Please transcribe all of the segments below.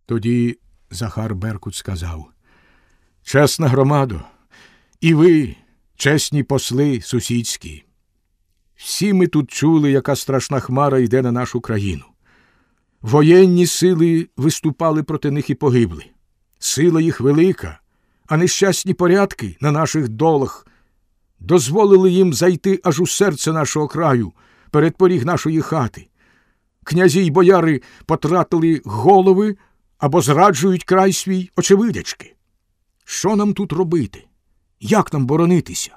Тоді Захар Беркут сказав: «Чесна громадо, і ви, чесні посли сусідські, всі ми тут чули, яка страшна хмара йде на нашу країну. Воєнні сили виступали проти них і погибли. Сила їх велика, а нещасні порядки на наших долах дозволили їм зайти аж у серце нашого краю, перед поріг нашої хати. Князі й бояри потратили голови або зраджують край свій, очевидячки. Що нам тут робити? Як нам боронитися?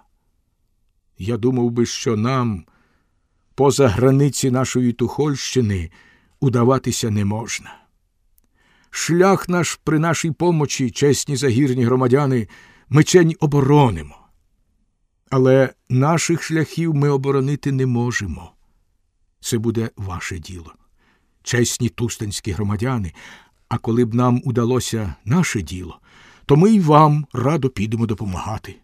Я думав би, що нам поза границі нашої Тухольщини удаватися не можна. Шлях наш при нашій помочі, чесні загірні громадяни, мечень оборонимо. Але наших шляхів ми оборонити не можемо. Це буде ваше діло, чесні тустанські громадяни, а коли б нам удалося наше діло, то ми й вам радо підемо допомагати».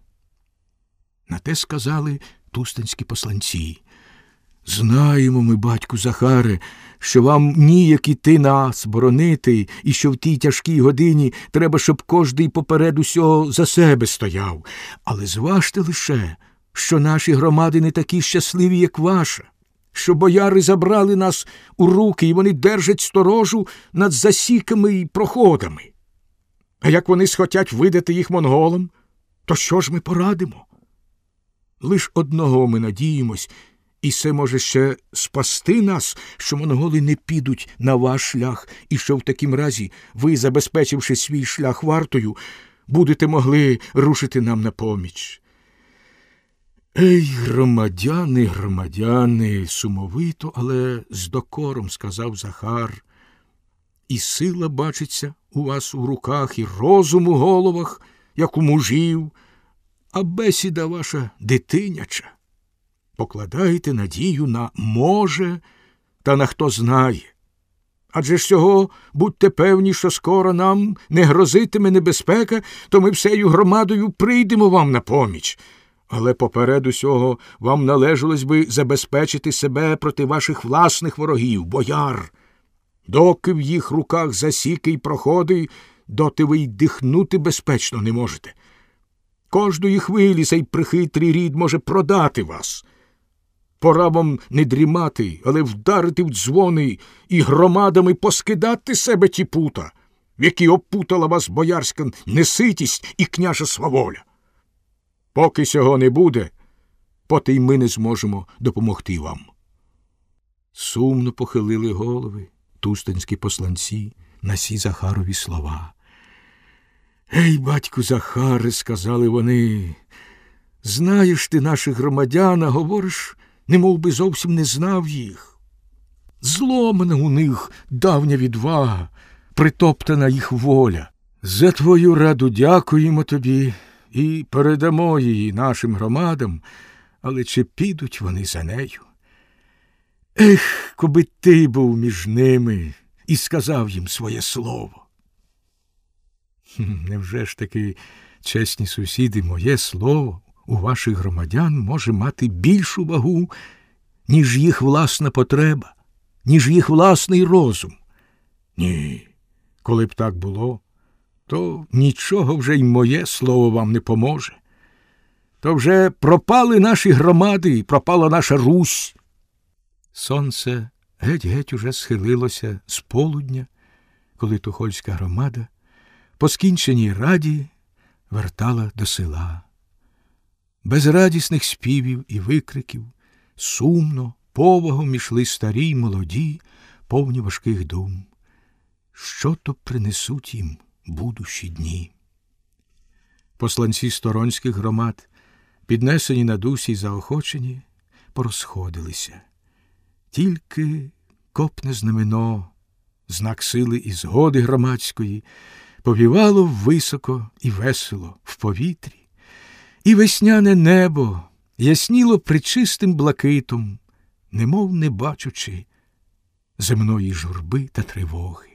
На те сказали тустанські посланці: «Знаємо ми, батьку Захаре, що вам ніяк іти нас боронити, і що в тій тяжкій годині треба, щоб кожний поперед усього за себе стояв. Але зважте лише, що наші громади не такі щасливі, як ваша, що бояри забрали нас у руки, і вони держать сторожу над засіками і проходами. А як вони схотять видати їх монголам, то що ж ми порадимо? Лиш одного ми надіємось, і це може ще спасти нас, що монголи не підуть на ваш шлях, і що в такім разі ви, забезпечивши свій шлях вартою, будете могли рушити нам на поміч». «Ей, громадяни, громадяни!» – сумовито, але з докором сказав Захар. «І сила бачиться у вас у руках, і розум у головах, як у мужів, а бесіда ваша дитиняча. Покладайте надію на «може» та на «хто знає». Адже ж цього будьте певні, що скоро нам не грозитиме небезпека, то ми всею громадою прийдемо вам на поміч. Але поперед усього вам належалось би забезпечити себе проти ваших власних ворогів, бояр. Доки в їх руках засіки й проходи, доти ви й дихнути безпечно не можете. Кожної хвилі цей прихитрий рід може продати вас. Пора вам не дрімати, але вдарити в дзвони і громадами поскидати себе ті пута, в які опутала вас боярська неситість і княжа сваволя. Поки цього не буде, поти й ми не зможемо допомогти вам». Сумно похилили голови тустанські посланці на сі Захарові слова. «Ей, батьку Захаре, – сказали вони, – знаєш ти наших громадян, а говориш, немов би зовсім не знав їх. Зломана у них давня відвага, притоптана їх воля. За твою раду дякуємо тобі і передамо її нашим громадам, але чи підуть вони за нею? Ех, коби ти був між ними і сказав їм своє слово». Невже ж таки, чесні сусіди, моє слово у ваших громадян може мати більшу вагу, ніж їх власна потреба, ніж їх власний розум? Ні, коли б так було, то нічого вже й моє слово вам не поможе. То вже пропали наші громади, пропала наша Русь. Сонце геть-геть уже схилилося з полудня, коли тухольська громада по скінченій раді вертала до села. Без радісних співів і викриків, сумно, повагом ішли старі й молоді, повні важких дум. Що то принесуть їм будущі дні? Посланці сторонських громад, піднесені на дусі й заохочені, порозходилися. Тільки копне знамено, знак сили і згоди громадської, повівало високо і весело в повітрі, і весняне небо ясніло причистим блакитом, немов не бачучи земної журби та тривоги.